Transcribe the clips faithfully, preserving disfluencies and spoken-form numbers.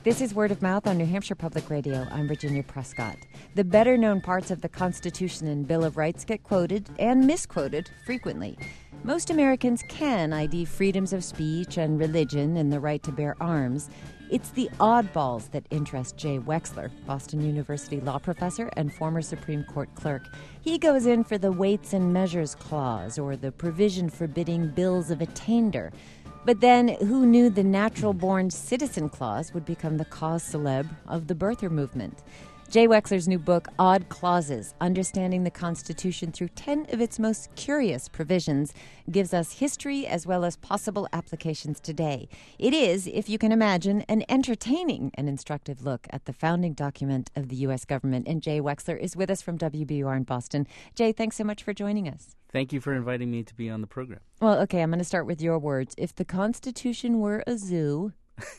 This is Word of Mouth on New Hampshire Public Radio. I'm Virginia Prescott. The better-known parts of the Constitution and Bill of Rights get quoted and misquoted frequently. Most Americans can I D freedoms of speech and religion and the right to bear arms. It's the oddballs that interest Jay Wexler, Boston University law professor and former Supreme Court clerk. He goes in for the Weights and Measures Clause, or the provision forbidding bills of attainder. But then, who knew the natural-born citizen clause would become the cause célèbre of the birther movement? Jay Wexler's new book, Odd Clauses, Understanding the Constitution Through ten of its Most Curious Provisions, gives us history as well as possible applications today. It is, if you can imagine, an entertaining and instructive look at the founding document of the U S government. And Jay Wexler is with us from W B U R in Boston. Jay, thanks so much for joining us. Thank you for inviting me to be on the program. Well, okay, I'm going to start with your words. If the Constitution were a zoo...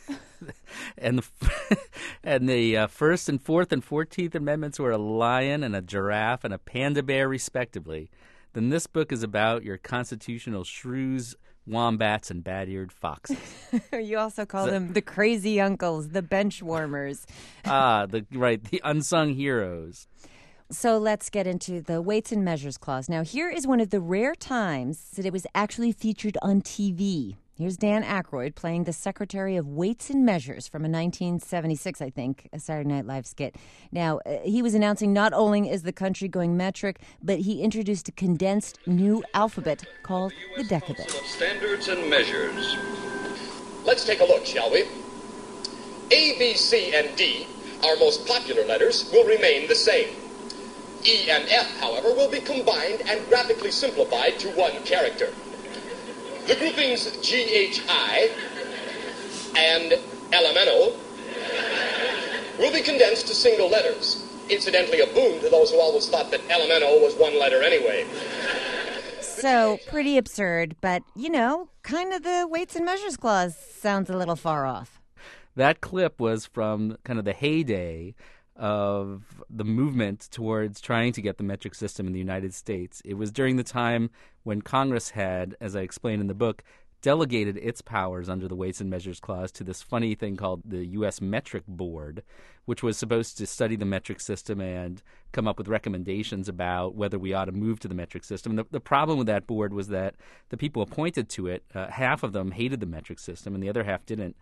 and the and the uh, First and Fourth and Fourteenth Amendments were a lion and a giraffe and a panda bear, respectively, then this book is about your constitutional shrews, wombats, and bat-eared foxes. You also call so, them the crazy uncles, the bench warmers. ah, the right, the unsung heroes. So let's get into the Weights and Measures Clause. Now, here is one of the rare times that it was actually featured on T V. Here's Dan Aykroyd playing the Secretary of Weights and Measures from a nineteen seventy-six, I think, a Saturday Night Live skit. Now, uh, he was announcing not only is the country going metric, but he introduced a condensed new alphabet called the decabit. Standards and measures. Let's take a look, shall we? A, B, C, and D, our most popular letters, will remain the same. E and F, however, will be combined and graphically simplified to one character. The groupings G H I and L M N O will be condensed to single letters. Incidentally, a boon to those who always thought that L M N O was one letter anyway. So, pretty absurd, but, you know, kind of the Weights and Measures Clause sounds a little far off. That clip was from kind of the heyday of the movement towards trying to get the metric system in the United States. It was during the time when Congress had, as I explained in the book, delegated its powers under the Weights and Measures Clause to this funny thing called the U S Metric Board, which was supposed to study the metric system and come up with recommendations about whether we ought to move to the metric system. And the, the problem with that board was that the people appointed to it, uh, half of them hated the metric system and the other half didn't.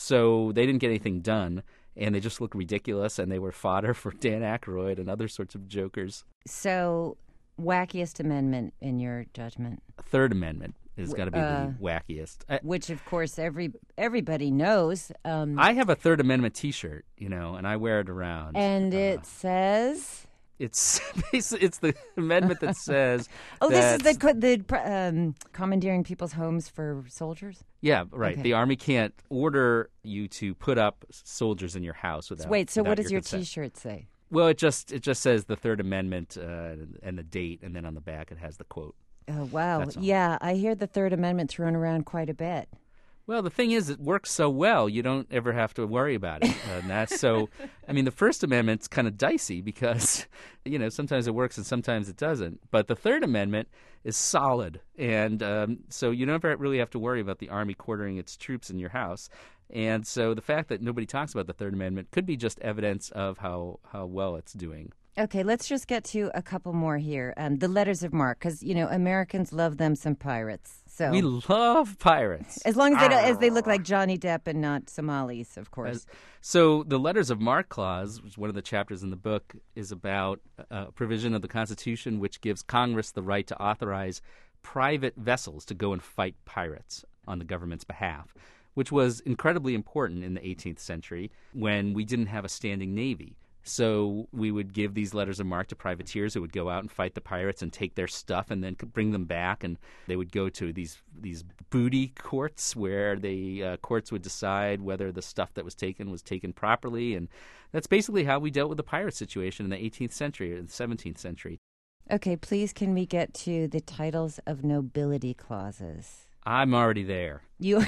So they didn't get anything done. And they just looked ridiculous, and they were fodder for Dan Aykroyd and other sorts of jokers. So, wackiest amendment in your judgment? Third Amendment is got to be uh, the wackiest. I, which, of course, every everybody knows. Um, I have a Third Amendment T-shirt, you know, and I wear it around. And uh, it says... It's it's the amendment that says. oh, that, this is the the um, commandeering people's homes for soldiers. Yeah, right. Okay. The Army can't order you to put up soldiers in your house without. Wait, so without what does your, consent. T-shirt say? Well, it just it just says the Third Amendment uh, and the date, and then on the back it has the quote. Oh wow, yeah, I hear the Third Amendment thrown around quite a bit. Well, the thing is, it works so well, you don't ever have to worry about it. And that's so, I mean, the First Amendment's kind of dicey because, you know, sometimes it works and sometimes it doesn't. But the Third Amendment is solid. And um, so you never really have to worry about the Army quartering its troops in your house. And so the fact that nobody talks about the Third Amendment could be just evidence of how, how well it's doing. Okay, let's just get to a couple more here. Um, the letters of marque, because, you know, Americans love them some pirates. So we love pirates. As long as they, don't, as they look like Johnny Depp and not Somalis, of course. As, so the Letters of Marque Clause, which is one of the chapters in the book, is about a provision of the Constitution which gives Congress the right to authorize private vessels to go and fight pirates on the government's behalf, which was incredibly important in the eighteenth century when we didn't have a standing navy. So we would give these letters of marque to privateers who would go out and fight the pirates and take their stuff and then bring them back. And they would go to these these booty courts where the uh, courts would decide whether the stuff that was taken was taken properly. And that's basically how we dealt with the pirate situation in the eighteenth century or the seventeenth century. Okay, please can we get to the titles of nobility clauses? I'm already there. You.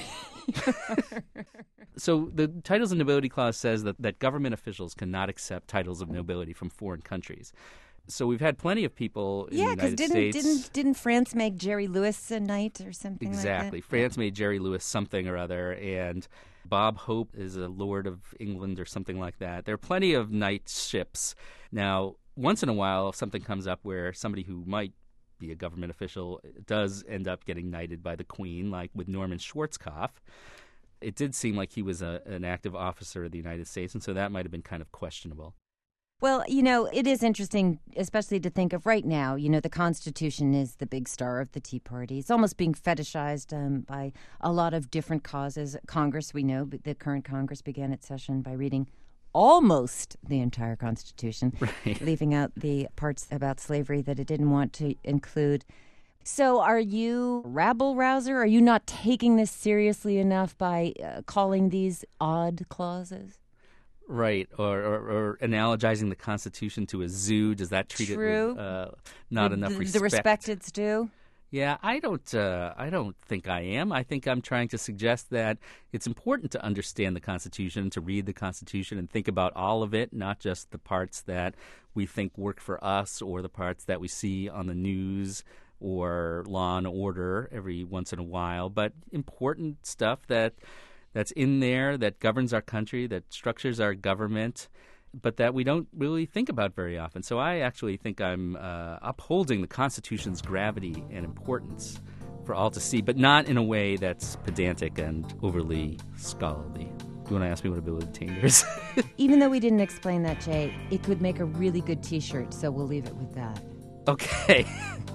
So the Titles of Nobility Clause says that, that government officials cannot accept titles of nobility from foreign countries. So we've had plenty of people in yeah, the United didn't, States. didn't didn't France make Jerry Lewis a knight or something Exactly. like that? France made Jerry Lewis something or other, and Bob Hope is a Lord of England or something like that. There are plenty of knightships. Now, once in a while, if something comes up where somebody who might be a government official does end up getting knighted by the Queen, like with Norman Schwarzkopf, it did seem like he was a, an active officer of the United States, and so that might have been kind of questionable. Well, you know, it is interesting, especially to think of right now. You know, the Constitution is the big star of the Tea Party. It's almost being fetishized um, by a lot of different causes. Congress, we know, the current Congress began its session by reading almost the entire Constitution, right. leaving out the parts about slavery that it didn't want to include. So are you rabble-rouser? Are you not taking this seriously enough by uh, calling these odd clauses? Right, or, or, or analogizing the Constitution to a zoo. Does that treat True. it with uh, not the, enough the, respect? The respect it's due? Yeah, I don't. Uh, I don't think I am. I think I'm trying to suggest that it's important to understand the Constitution, to read the Constitution, and think about all of it, not just the parts that we think work for us or the parts that we see on the news or Law and Order every once in a while, but important stuff that that's in there that governs our country, that structures our government, but that we don't really think about very often. So I actually think I'm uh, upholding the Constitution's gravity and importance for all to see, but not in a way that's pedantic and overly scholarly. Do you want to ask me what a bill of attainder is? Even though we didn't explain that, Jay, it could make a really good T-shirt, so we'll leave it with that. Okay.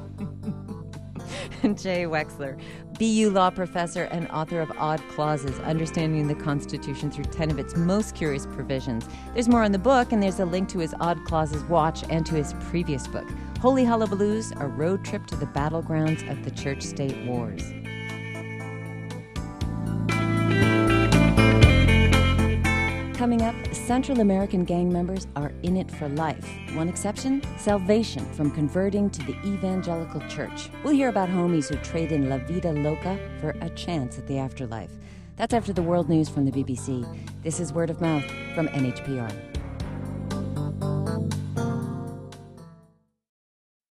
Jay Wexler, B U law professor and author of Odd Clauses, Understanding the Constitution Through ten of Its Most Curious Provisions. There's more in the book, and there's a link to his Odd Clauses watch and to his previous book, Holy Hullabaloos, A Road Trip to the Battlegrounds of the Church-State Wars. Coming up, Central American gang members are in it for life. One exception, salvation from converting to the evangelical church. We'll hear about homies who trade in La Vida Loca for a chance at the afterlife. That's after the world news from the B B C. This is Word of Mouth from N H P R.